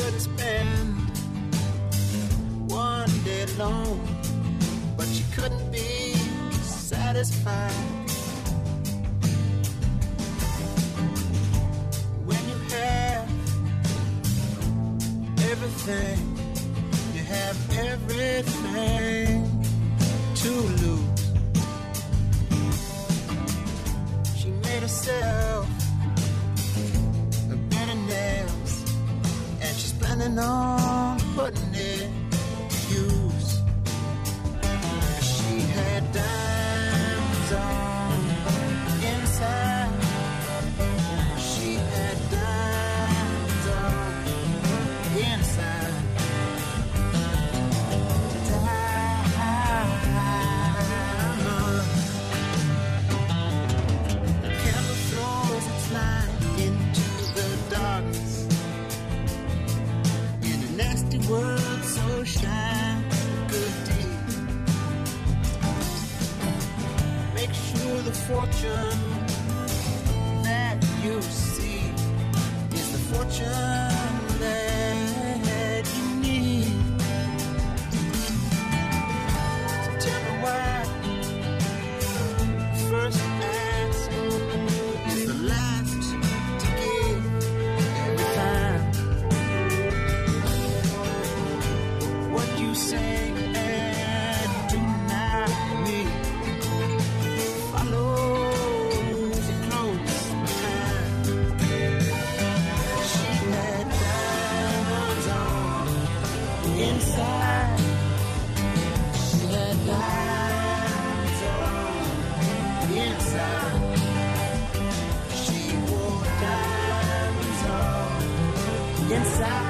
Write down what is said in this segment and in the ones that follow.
couldn't spend one day alone, but she couldn't be satisfied. When you have everything, you have everything to lose. She made herself a bed of nails, and she's planning on putting it to use. She had diamonds on inside. She had diamonds on inside. Candle throws its light into the darkness. In a nasty world, so shine a good deed. Make sure the fortune that you see is the fortune that you need. So tell me why first ask is the last to give every time. What you say and do not mean follows it close behind. She had diamonds on inside. She had diamonds on inside. She wore diamonds on inside.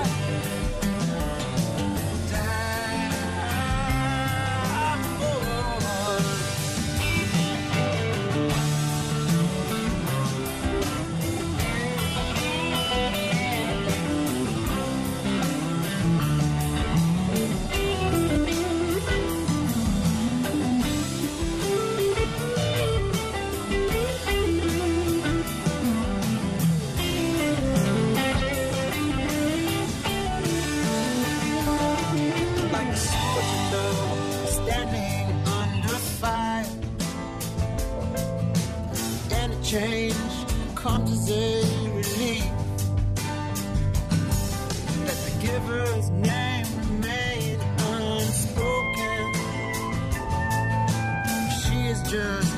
Like a supernova standing under fire. Any change comes as a relief. Let the giver's name remain unspoken. She is just